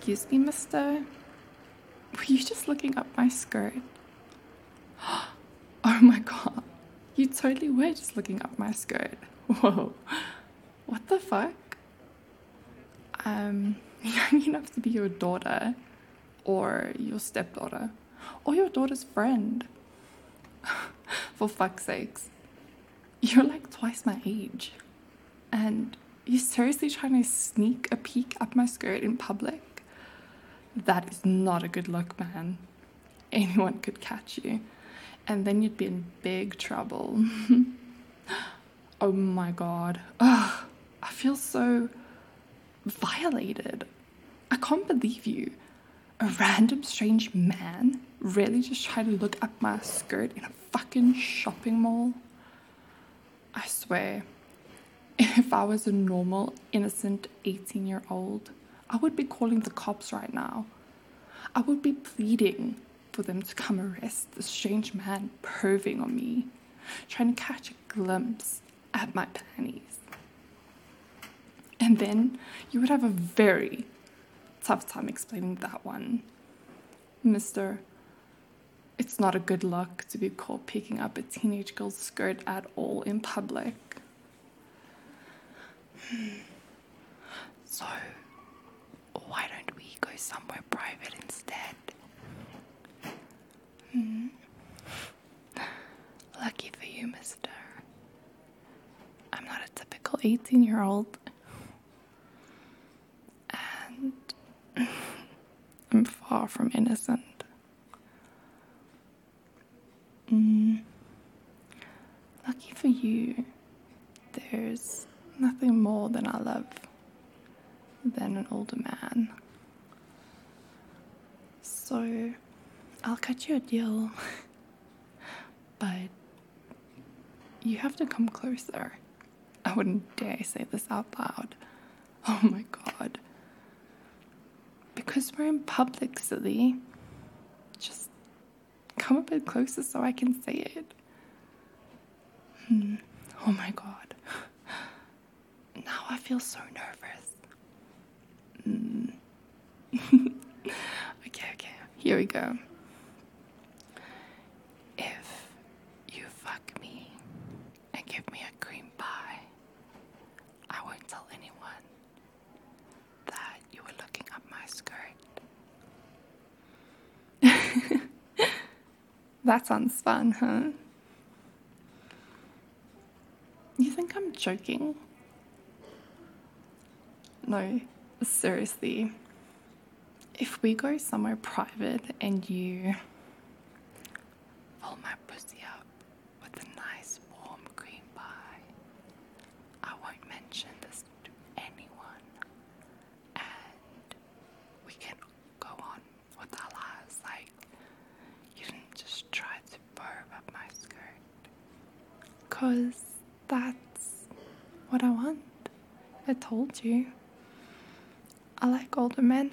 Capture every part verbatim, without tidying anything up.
Excuse me, mister? Were you just looking up my skirt? Oh my god. You totally were just looking up my skirt. Whoa. What the fuck? Um, young enough to be your daughter, or your stepdaughter, or your daughter's friend. For fuck's sakes. You're like twice my age. And you're seriously trying to sneak a peek up my skirt in public? That is not a good look, man. Anyone could catch you. And then you'd be in big trouble. Oh my god. Ugh, I feel so violated. I can't believe you. A random strange man really just tried to look up my skirt in a fucking shopping mall. I swear, if I was a normal, innocent eighteen-year-old, I would be calling the cops right now. I would be pleading for them to come arrest this strange man perving on me, trying to catch a glimpse at my panties. And then you would have a very tough time explaining that one. Mister, it's not a good look to be caught picking up a teenage girl's skirt at all in public. So, why don't we go somewhere private instead? Hmm. Lucky for you, mister. I'm not a typical eighteen-year-old. And I'm far from innocent. Mm. Lucky for you, there's nothing more than I love than an older man. So, I'll cut you a deal, but you have to come closer. I wouldn't dare say this out loud. Oh my god. Because we're in public, silly. Just come a bit closer so I can say it. Hmm. Oh my god. Now I feel so nervous. Mm. okay, okay. Here we go. If you fuck me and give me a cream pie, I won't tell anyone that you were looking up my skirt. That sounds fun, huh? You think I'm joking? No, seriously. If we go somewhere private and you fill my pussy up with a nice warm cream pie, I won't mention this to anyone. And we can go on with our lives like you didn't just try to burp up my skirt. Cause that's what I want. I told you. I like older men.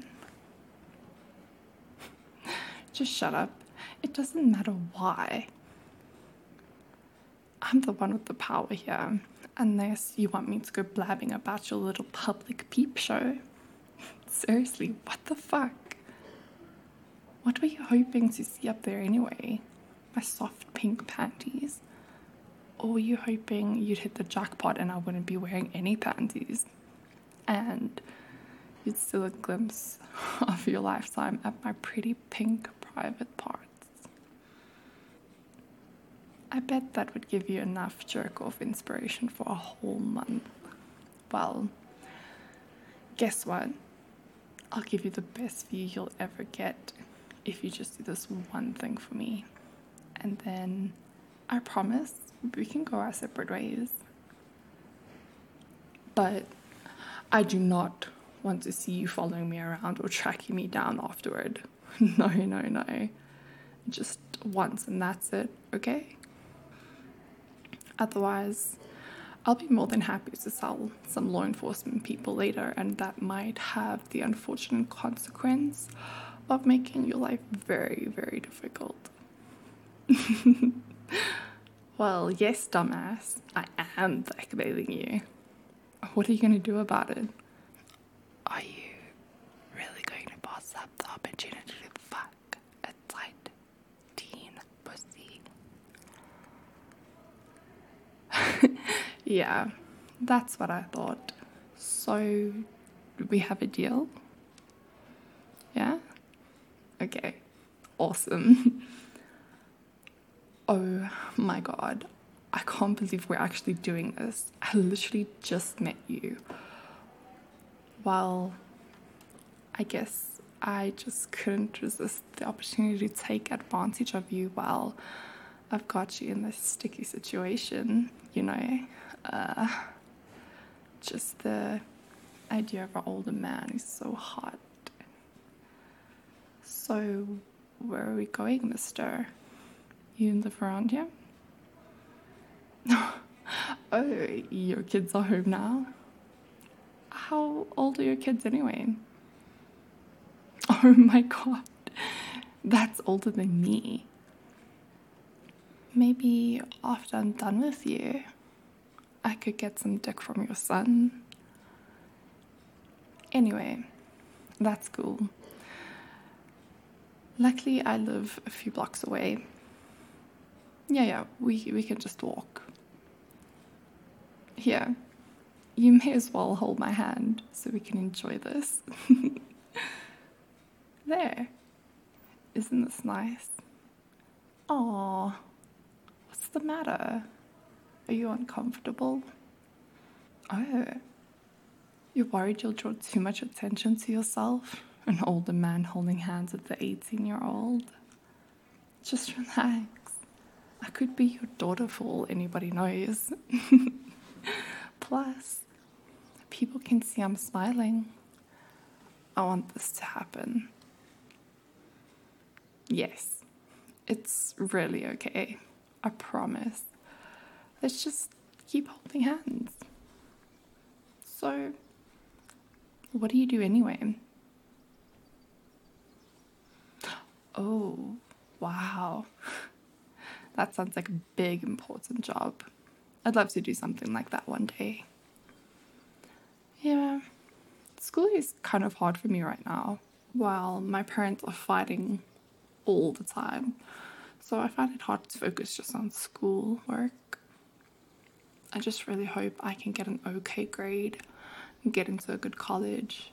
Just shut up. It doesn't matter why. I'm the one with the power here, unless you want me to go blabbing about your little public peep show. Seriously, what the fuck? What were you hoping to see up there anyway? My soft pink panties? Or were you hoping you'd hit the jackpot and I wouldn't be wearing any panties? And you'd still a glimpse of your lifetime at my pretty pink private parts. I bet that would give you enough jerk-off inspiration for a whole month. Well, guess what? I'll give you the best view you'll ever get if you just do this one thing for me. And then, I promise, we can go our separate ways. But I do not want to see you following me around or tracking me down afterward. No, no, no. Just once and that's it, okay? Otherwise, I'll be more than happy to tell some law enforcement people later, and that might have the unfortunate consequence of making your life very, very difficult. Well, yes, dumbass, I am blackmailing you. What are you going to do about it? Are you really going to Yeah, that's what I thought. So, we have a deal? Yeah? Okay, awesome. Oh my god, I can't believe we're actually doing this. I literally just met you. Well, I guess I just couldn't resist the opportunity to take advantage of you while I've got you in this sticky situation, you know. Uh, just the idea of an older man is so hot. So, where are we going, mister? You live around here? Oh, your kids are home now? How old are your kids anyway? Oh my god, that's older than me. Maybe after I'm done with you, I could get some dick from your son. Anyway, that's cool. Luckily, I live a few blocks away. Yeah, yeah, we, we can just walk. Here, you may as well hold my hand so we can enjoy this. There. Isn't this nice? Aww. What's the matter? Are you uncomfortable? Oh. You're worried you'll draw too much attention to yourself? An older man holding hands with the eighteen-year-old? Just relax. I could be your daughter for all anybody knows. Plus, people can see I'm smiling. I want this to happen. Yes, it's really okay. I promise. Let's just keep holding hands. So, what do you do anyway? Oh, wow. That sounds like a big, important job. I'd love to do something like that one day. Yeah, school is kind of hard for me right now. While my parents are fighting all the time. So I find it hard to focus just on school work. I just really hope I can get an okay grade and get into a good college.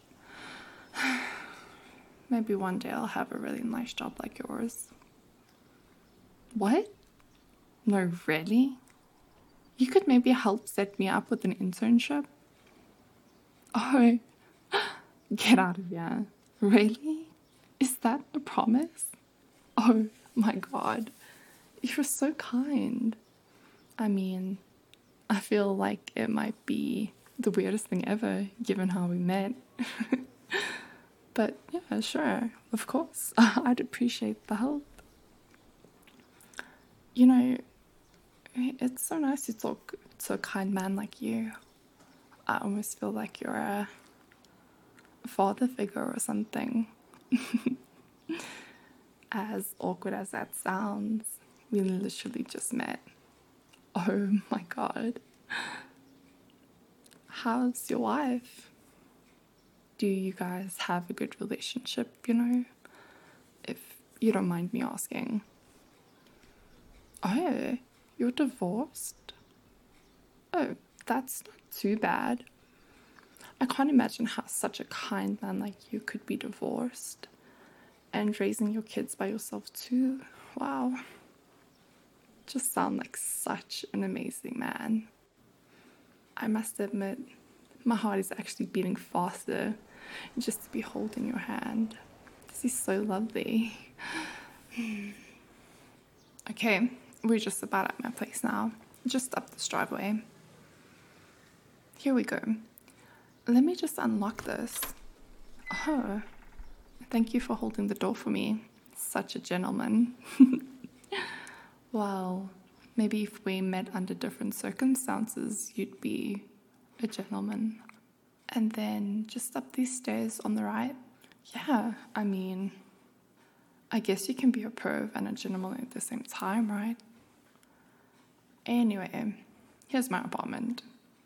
Maybe one day I'll have a really nice job like yours. What? No, really? You could maybe help set me up with an internship? Oh, get out of here. Really? Is that a promise? Oh my god, you're so kind. I mean, I feel like it might be the weirdest thing ever given how we met. But yeah, sure, of course, I'd appreciate the help. You know, it's so nice to talk to a kind man like you. I almost feel like you're a father figure or something. As awkward as that sounds, we literally just met. Oh my god. How's your wife? Do you guys have a good relationship, you know? If you don't mind me asking. Oh, you're divorced? Oh, that's not too bad. I can't imagine how such a kind man like you could be divorced. And raising your kids by yourself too. Wow. Just sound like such an amazing man. I must admit, my heart is actually beating faster just to be holding your hand. This is so lovely. Okay, we're just about at my place now. Just up this driveway. Here we go. Let me just unlock this. Oh. Thank you for holding the door for me. Such a gentleman. Well, maybe if we met under different circumstances, you'd be a gentleman. And then just up these stairs on the right. Yeah, I mean, I guess you can be a perv and a gentleman at the same time, right? Anyway, here's my apartment.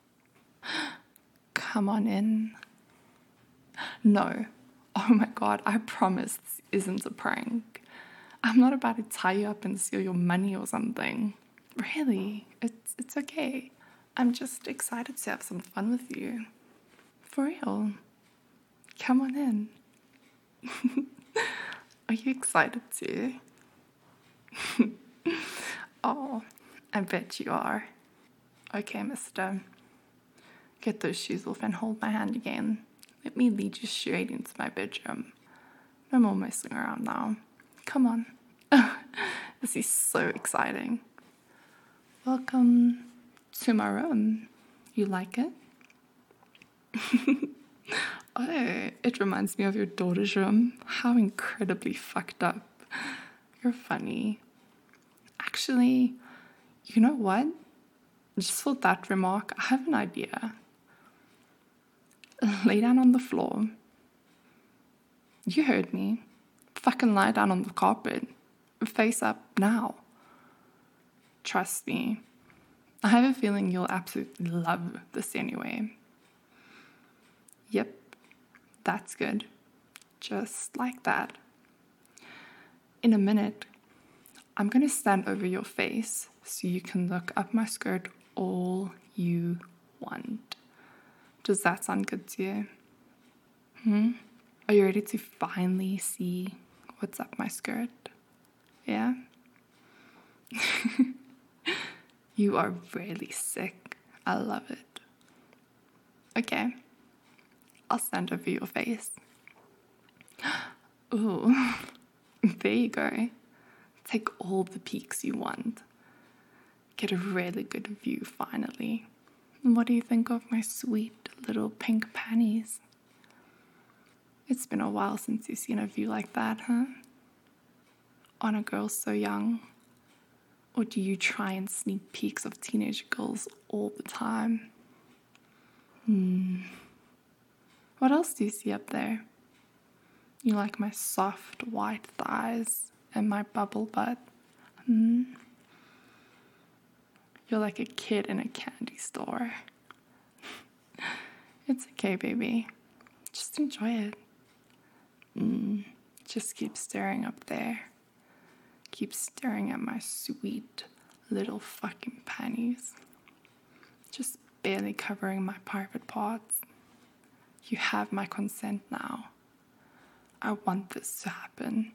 Come on in. No. Oh my god, I promise this isn't a prank. I'm not about to tie you up and steal your money or something. Really, it's it's okay. I'm just excited to have some fun with you. For real. Come on in. Are you excited too? Oh, I bet you are. Okay, mister. Get those shoes off and hold my hand again. Let me lead you straight into my bedroom. No more messing around now. Come on. This is so exciting. Welcome to my room. You like it? Oh, it reminds me of your daughter's room. How incredibly fucked up. You're funny. Actually, you know what? Just for that remark, I have an idea. Lay down on the floor. You heard me. Fucking lie down on the carpet. Face up now. Trust me. I have a feeling you'll absolutely love this anyway. Yep, that's good. Just like that. In a minute, I'm going to stand over your face so you can look up my skirt all you want. Does that sound good to you? Hmm? Are you ready to finally see what's up my skirt? Yeah? You are really sick. I love it. Okay. I'll stand over your face. Ooh. There you go. Take all the peeks you want. Get a really good view finally. What do you think of my sweet little pink panties? It's been a while since you've seen a view like that, huh? On a girl so young? Or do you try and sneak peeks of teenage girls all the time? Hmm. What else do you see up there? You like my soft white thighs and my bubble butt? Hmm. You're like a kid in a candy store. It's okay, baby. Just enjoy it. Mm, just keep staring up there. Keep staring at my sweet little fucking panties. Just barely covering my private parts. You have my consent now. I want this to happen.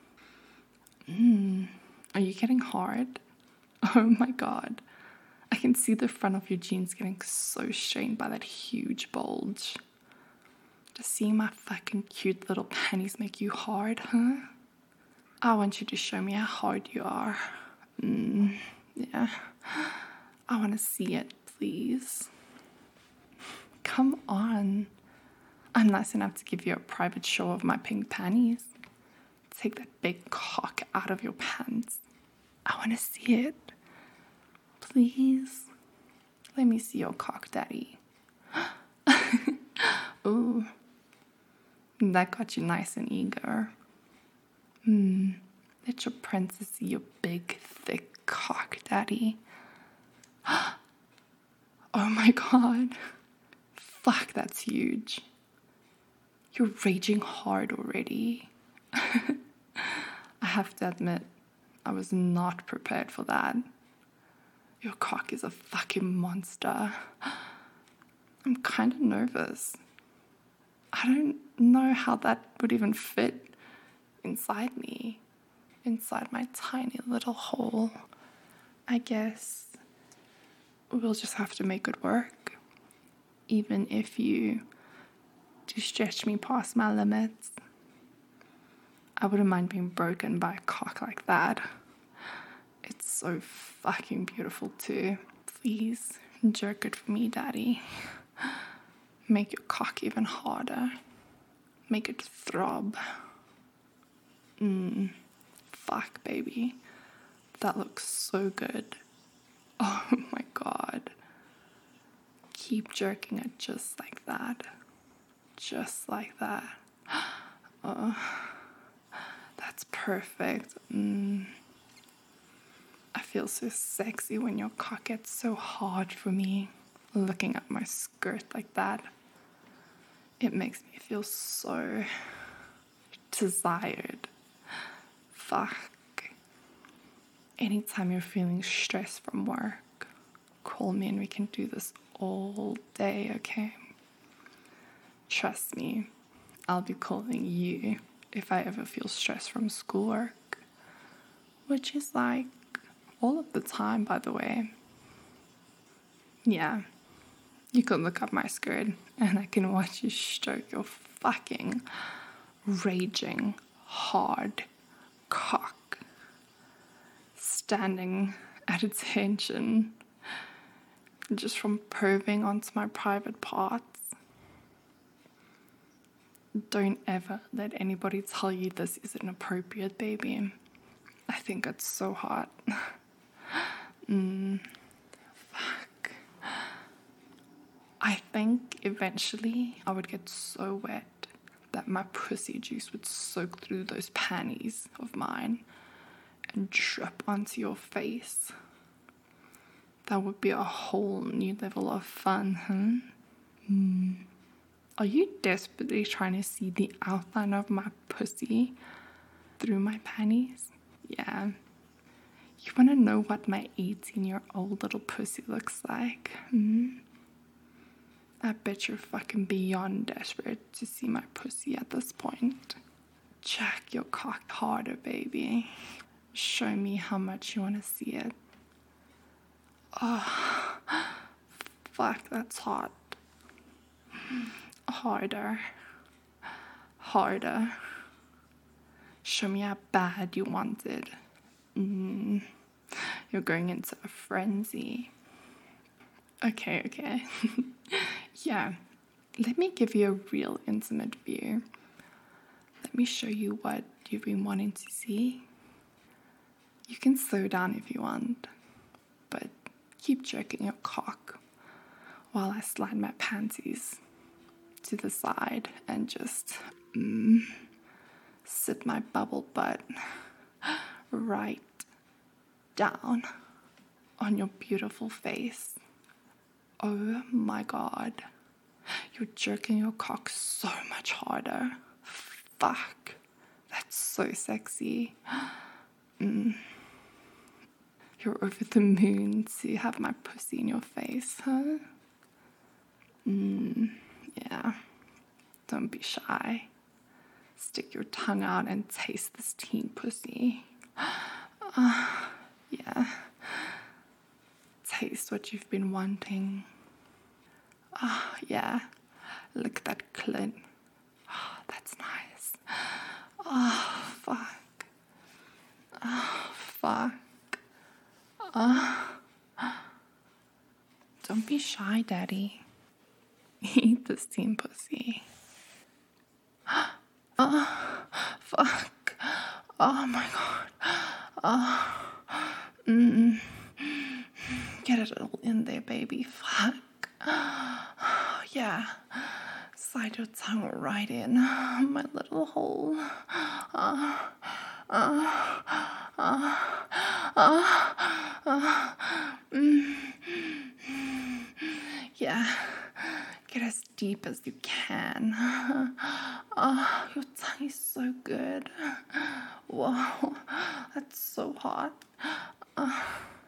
Mm, are you getting hard? Oh my god. I can see the front of your jeans getting so strained by that huge bulge. Does seeing my fucking cute little panties make you hard, huh? I want you to show me how hard you are. Mm, yeah. I want to see it, please. Come on. I'm nice enough to give you a private show of my pink panties. Take that big cock out of your pants. I want to see it. Please. Let me see your cock, daddy. Ooh. That got you nice and eager. Hmm. Let your princess see your big, thick cock, daddy. Oh my god. Fuck, that's huge. You're raging hard already. I have to admit, I was not prepared for that. Your cock is a fucking monster. I'm kind of nervous. I don't know how that would even fit inside me, inside my tiny little hole. I guess we'll just have to make it work, even if you do stretch me past my limits. I wouldn't mind being broken by a cock like that. It's so fucking beautiful too. Please jerk it for me, daddy. Make your cock even harder. Make it throb. Mmm. Fuck, baby. That looks so good. Oh my god. Keep jerking it just like that. Just like that. Oh, that's perfect. Mm. I feel so sexy when your cock gets so hard for me. Looking at my skirt like that. It makes me feel so desired. Fuck. Anytime you're feeling stressed from work Call me and we can do this all day, okay? Trust me, I'll be calling you if I ever feel stressed from schoolwork, which is like all of the time, by the way. Yeah, you can look up my skirt and I can watch you stroke your fucking raging hard cock, standing at attention just from probing onto my private parts. Don't ever let anybody tell you this is inappropriate, baby. I think it's so hot. mm, fuck. I think eventually I would get so wet that my pussy juice would soak through those panties of mine and drip onto your face. That would be a whole new level of fun, huh? Mm. Are you desperately trying to see the outline of my pussy through my panties? Yeah. You want to know what my eighteen-year-old little pussy looks like? Hmm? I bet you're fucking beyond desperate to see my pussy at this point. Jack your cock harder, baby. Show me how much you want to see it. Oh, fuck, that's hot. Harder. Harder. Show me how bad you want it. Mm, you're going into a frenzy. Okay, okay. Yeah, let me give you a real intimate view. Let me show you what you've been wanting to see. You can slow down if you want, but keep jerking your cock while I slide my panties to the side and just mm, sit my bubble butt right down on your beautiful face. Oh my God, you're jerking your cock so much harder. Fuck, that's so sexy. Mm. You're over the moon to have my pussy in your face, huh? Mm, yeah, don't be shy. Stick your tongue out and taste this teen pussy. Uh, yeah. Taste what you've been wanting. Ah, oh, yeah. Look at that clit. Oh, that's nice. Oh, fuck. Oh, fuck. Oh. Don't be shy, Daddy. Eat this teen pussy. Oh, fuck. Oh, my God. Oh. Mm. Get it all in there, baby. Fuck. Oh, yeah. Slide your tongue right in my little hole. Uh, uh, uh, uh, uh, mm. Yeah. Get as deep as you can. Oh, your tongue is so good. Whoa, that's so hot. Uh,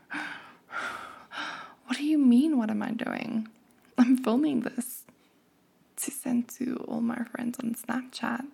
what do you mean, what am I doing? I'm filming this to send to all my friends on Snapchat.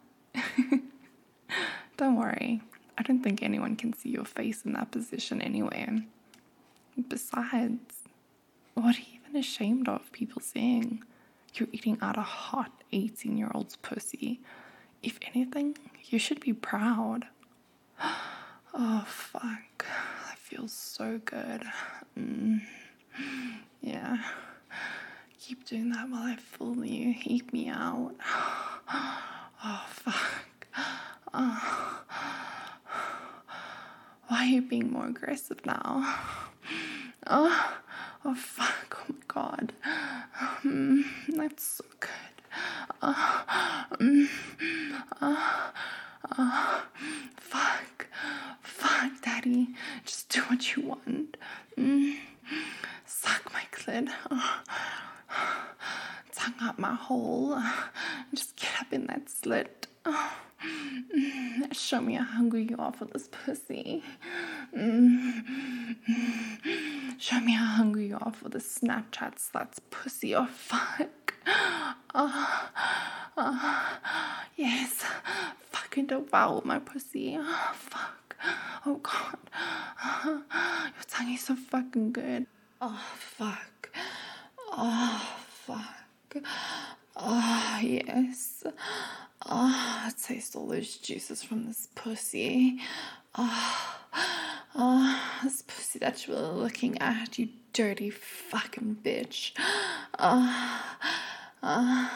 Don't worry, I don't think anyone can see your face in that position anyway. Besides, what are you even ashamed of people seeing? You're eating out a hot eighteen-year-old's pussy. If anything, you should be proud. Oh, fuck. That feels so good. Mm. Yeah. Keep doing that while I fool you. Heap me out. Oh, fuck. Oh. Why are you being more aggressive now? Oh, oh fuck. Oh, my God. Mm, that's so good. Oh, mm, oh, oh, fuck. Fuck, Daddy. Just do what you want. Mm, suck my clit. Oh. Tongue up my hole. Just get up in that slit. Oh. Mm, show me how hungry you are for this pussy. Mm, Show me how hungry you are for the Snapchat sluts pussy. Oh, fuck. Oh, oh, yes. Fucking devour my pussy. Oh, fuck. Oh, God. Your tongue is so fucking good. Oh, fuck. Oh, fuck. Oh, yes. Oh, I taste all those juices from this pussy. Oh, oh, this pussy that you were looking at, you dirty fucking bitch. Oh, oh.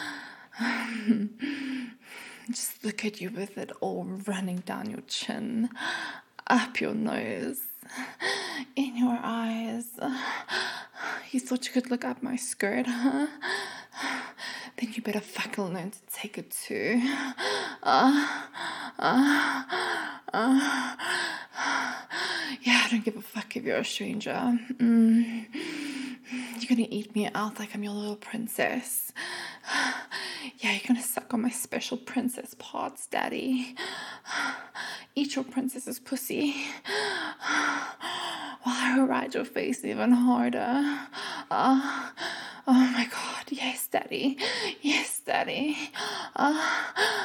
Just look at you with it all running down your chin, up your nose, in your eyes. You thought you could look up my skirt, huh? Then you better fucking learn to take it too. Uh, uh, uh, yeah, I don't give a fuck if you're a stranger. Mm. You're gonna eat me out like I'm your little princess. Yeah, you're gonna suck on my special princess parts, daddy. Eat your princess's pussy while I ride your face even harder. Uh, oh my God, yes, daddy. Yes, daddy. Uh,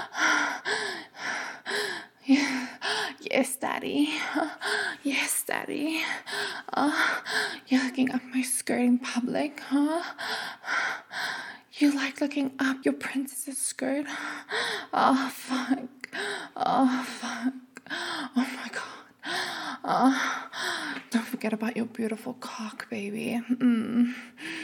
yeah. Yes, daddy. Yes, daddy. Uh, you're looking up my skirt in public, huh? You like looking up your princess's skirt? Oh, fuck. Oh, fuck. Oh, my God. Oh, don't forget about your beautiful cock, baby. Mm.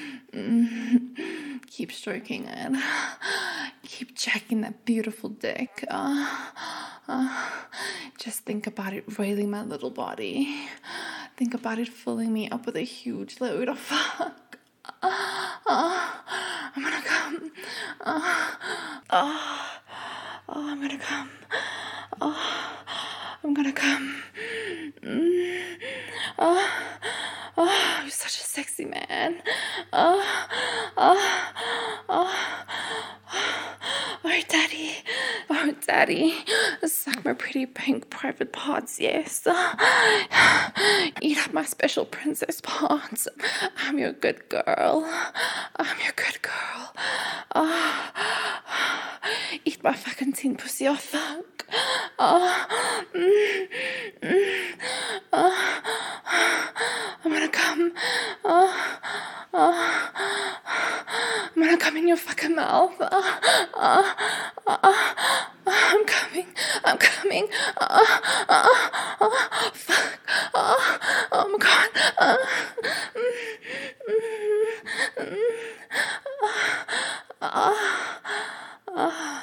Mm. Keep stroking it. Keep checking that beautiful dick. Uh, uh, just think about it railing my little body. Think about it filling me up with a huge load of fuck. Uh, uh, I'm gonna come. Uh, uh, oh, I'm gonna come. Oh, I'm gonna come. Mm. Oh, oh, you're such a sexy man. Oh, oh, oh, oh, daddy. Oh, daddy. Suck my pretty pink private parts, yes. Eat up my special princess parts. I'm your good girl. I'm your good girl. Oh, eat my fucking teen pussy, oh, fuck. Oh, mm, mm, oh, I'm gonna come. Oh, oh, I'm gonna come in your fucking mouth. Oh, oh, oh, I'm coming. I'm coming. Oh, oh, oh, fuck. Oh, oh my God. Oh, mm, mm, mm, oh, oh, oh,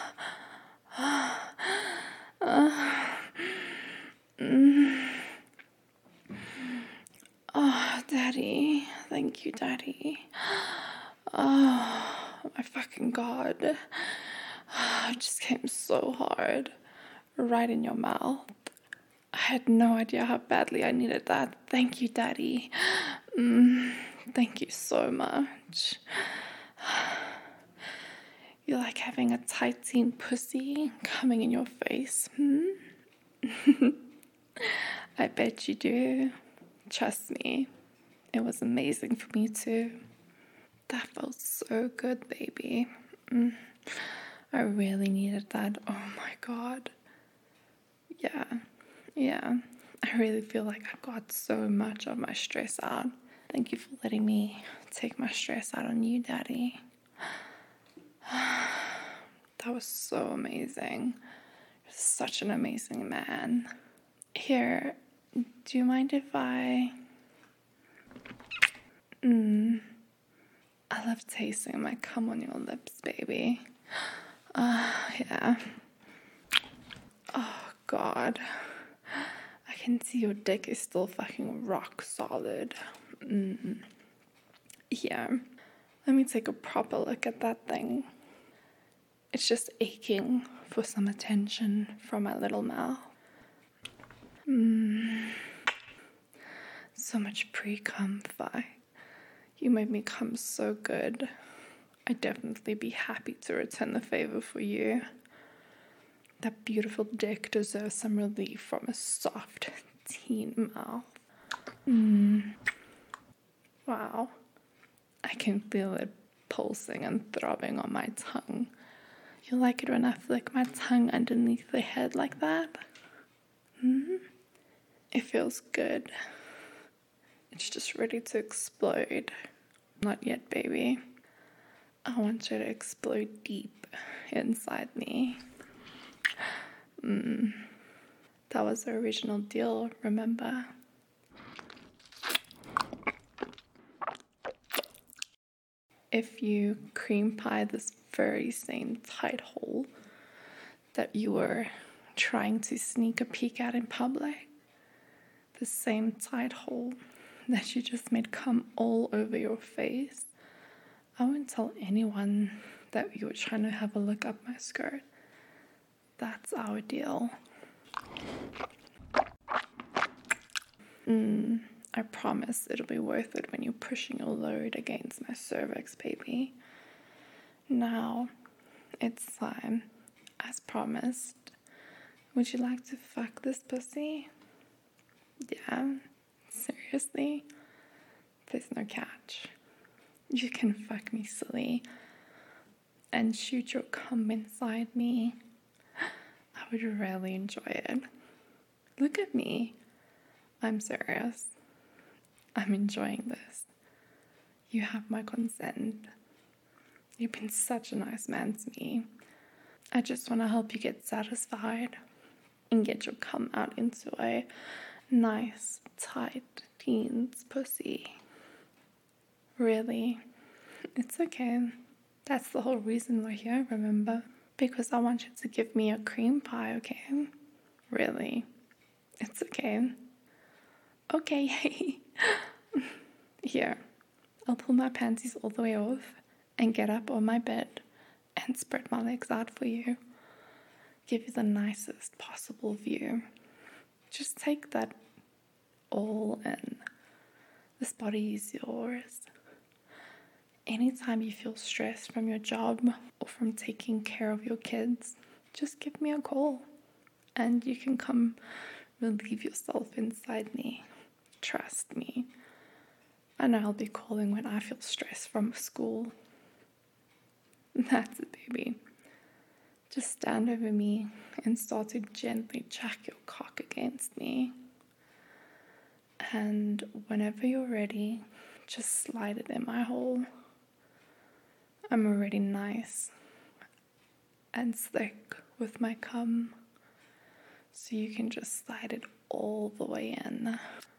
oh, daddy. Thank you, daddy. Oh, my fucking God. It just came so hard. Right in your mouth. I had no idea how badly I needed that. Thank you, daddy. Mm, thank you so much. You like having a tight teen pussy coming in your face, hmm? I bet you do. Trust me, it was amazing for me too. That felt so good, baby. Mm. I really needed that. Oh my God. Yeah, yeah. I really feel like I got so much of my stress out. Thank you for letting me take my stress out on you, daddy. That was so amazing. You're such an amazing man. Here, do you mind if I... Mm, I love tasting my cum on your lips, baby. Uh, yeah. Oh, God. I can see your dick is still fucking rock solid. Mm. Yeah. Let me take a proper look at that thing. It's just aching for some attention from my little mouth. Mm. So much pre-cum fi. You made me come so good. I'd definitely be happy to return the favor for you. That beautiful dick deserves some relief from a soft teen mouth. Mm. Wow. I can feel it pulsing and throbbing on my tongue. You like it when I flick my tongue underneath the head like that? Hmm? It feels good. It's just ready to explode. Not yet, baby. I want you to explode deep inside me. Mm. That was the original deal, remember? If you cream pie this very same tight hole that you were trying to sneak a peek at in public, the same tight hole that you just made come all over your face, I won't tell anyone that you were trying to have a look up my skirt. That's our deal. Mm, I promise it'll be worth it when you're pushing your load against my cervix, baby. Now, it's time. As promised. Would you like to fuck this pussy? Yeah? Seriously? There's no catch. You can fuck me silly and shoot your cum inside me. I would really enjoy it. Look at me. I'm serious. I'm enjoying this. You have my consent. You've been such a nice man to me. I just want to help you get satisfied and get your cum out into a nice, tight teens pussy. Really? It's okay. That's the whole reason we're here, remember? Because I want you to give me a cream pie, okay? Really? It's okay. Okay. Here, I'll pull my panties all the way off and get up on my bed and spread my legs out for you. Give you the nicest possible view. Just take that all in. This body is yours. Anytime you feel stressed from your job or from taking care of your kids, just give me a call and you can come relieve yourself inside me. Trust me. I know I'll be calling when I feel stressed from school. That's it, baby. Just stand over me and start to gently jack your cock against me. And whenever you're ready, just slide it in my hole. I'm already nice and slick with my cum, so you can just slide it all the way in.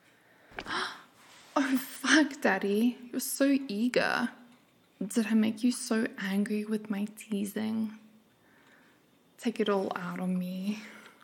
Oh, fuck, Daddy. You're so eager. Did I make you so angry with my teasing? Take it all out on me.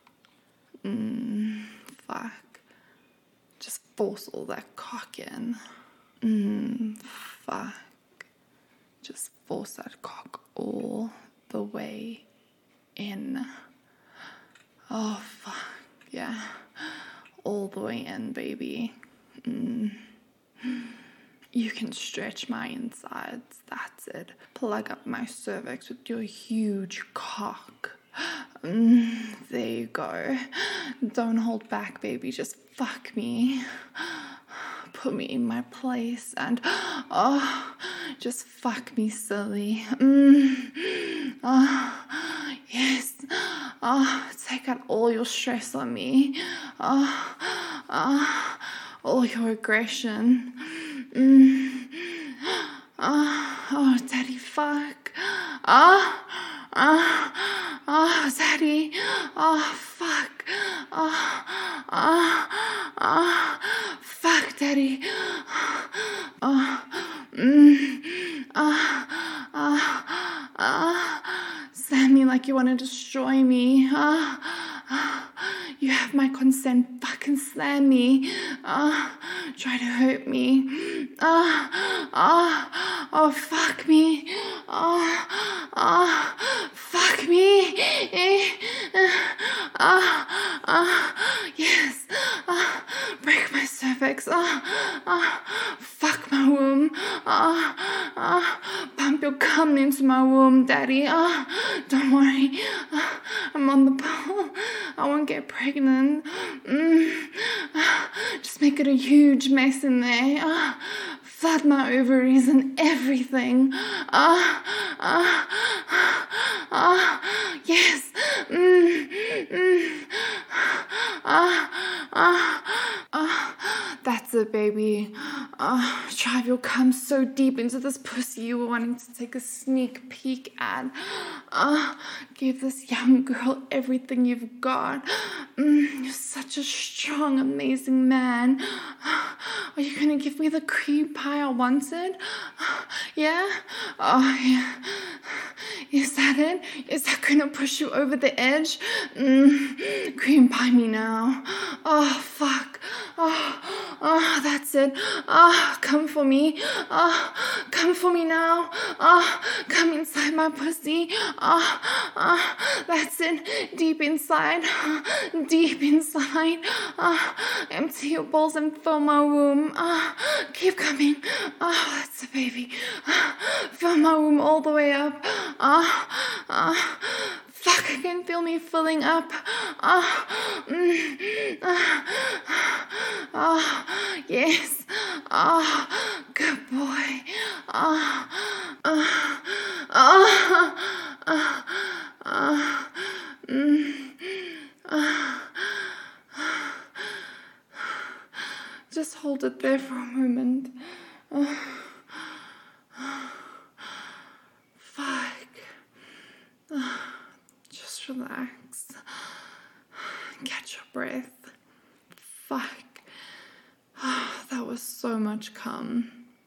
Mmm, fuck. Just force all that cock in. Mmm, fuck. Just force that cock all the way in. Oh, fuck, yeah. All the way in, baby. Mm. You can stretch my insides, that's it. Plug up my cervix with your huge cock. Mm, there you go. Don't hold back, baby, just fuck me. Put me in my place and, oh, just fuck me silly. Mm. Oh, yes. Oh, take out all your stress on me. Oh, oh, all your aggression. Mm. Oh, oh, Daddy, fuck. Oh, oh, oh, Daddy. Oh, fuck. Oh, oh, oh, fuck, Daddy. Oh, mm, oh, oh, oh. Slam me like you want to destroy me. Oh, oh. You have my consent. Fucking slam me. Oh, try to hurt me. Oh, oh, oh, fuck me. Oh, oh, fuck me. Oh, oh, yes. Oh, break my cervix. Oh, oh, fuck my womb. Oh, oh, pump your cum into my womb, Daddy. Oh, don't worry. Oh, I'm on the ball. I won't get pregnant. Mm. Just make it a huge mess in there. Oh, flood my ovaries and everything. Ah, ah, ah, yes. Mm, mm, ah, ah, ah. That's it, baby. Ah, drive your cum so deep into this pussy you were wanting to take a sneak peek at. Ah, give this young girl everything you've got. Mm, you're such a strong, amazing man. Are you gonna give me the cream pie I wanted? Yeah? Oh, yeah. Is that it? Is that gonna push you over the edge? Mm, cream pie me now. Oh, fuck. Oh, oh, that's it. Oh, come for me. Oh, come for me now. Oh, come inside my pussy. Oh, oh, that's it. Deep inside. Deep inside. Oh, empty your balls and fill my womb. Oh, keep coming. Oh, that's it, baby. Oh, fill my womb all the way up. Oh, oh, fuck, I can feel me filling up. Oh, mm, oh, oh, yes. Oh, good boy. Oh, oh, oh, oh, oh, mm, oh. Just hold it there for a moment. Oh. Fuck. Oh. Just relax. Catch your breath. Fuck. Oh, that was so much cum.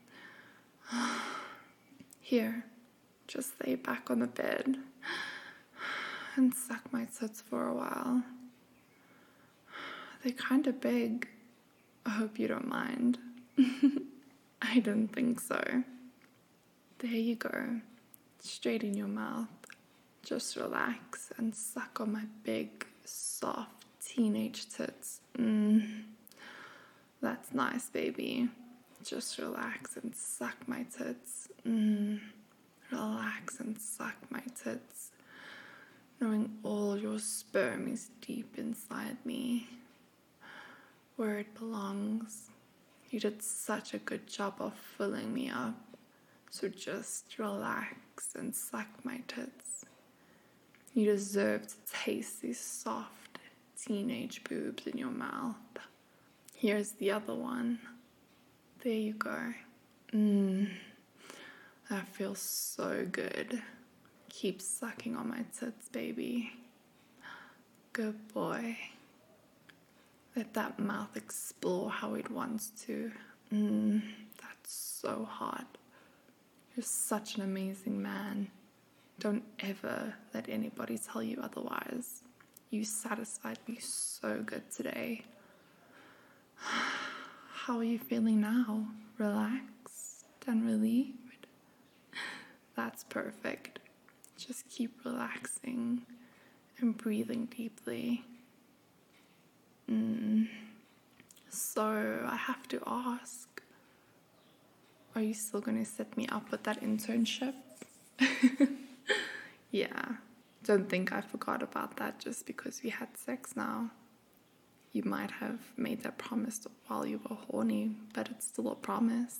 Here, just lay back on the bed and suck my tits for a while. They're kind of big. I hope you don't mind. I don't think so. There you go. Straight in your mouth. Just relax and suck on my big, soft teenage tits. Mm. That's nice, baby. Just relax and suck my tits. Mm. Relax and suck my tits. Knowing all your sperm is deep inside me, where it belongs. You did such a good job of filling me up. So just relax and suck my tits. You deserve to taste these soft teenage boobs in your mouth. Here's the other one. There you go. Mmm. That feels so good. Keep sucking on my tits, baby. Good boy. Let that mouth explore how it wants to. Mmm. That's so hot. You're such an amazing man. Don't ever let anybody tell you otherwise. You satisfied me so good today. How are you feeling now? Relaxed and relieved? That's perfect. Just keep relaxing and breathing deeply. Mm. So I have to ask, are you still going to set me up with that internship? Yeah, don't think I forgot about that just because we had sex now. You might have made that promise while you were horny, but it's still a promise.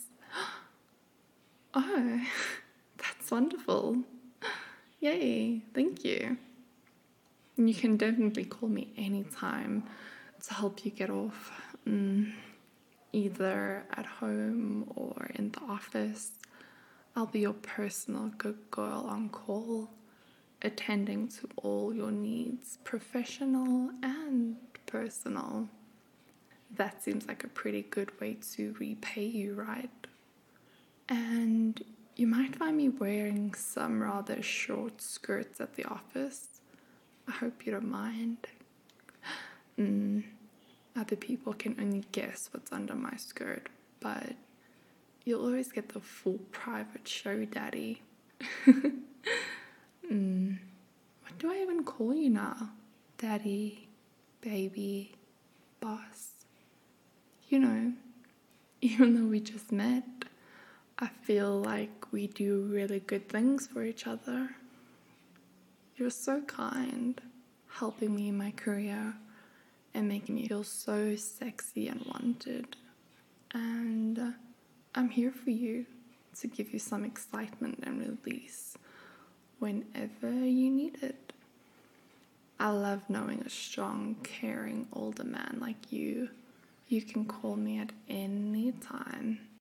Oh, that's wonderful. Yay, thank you. You can definitely call me anytime to help you get off, mm, either at home or in the office. I'll be your personal good girl on call, attending to all your needs, professional and personal. That seems like a pretty good way to repay you, right? And you might find me wearing some rather short skirts at the office. I hope you don't mind. Mm, other people can only guess what's under my skirt, but you'll always get the full private show, daddy. mm, what do I even call you now? Daddy, baby, boss. You know, even though we just met, I feel like we do really good things for each other. You're so kind, helping me in my career and making me feel so sexy and wanted. And I'm here for you to give you some excitement and release whenever you need it. I love knowing a strong, caring older man like you. You can call me at any time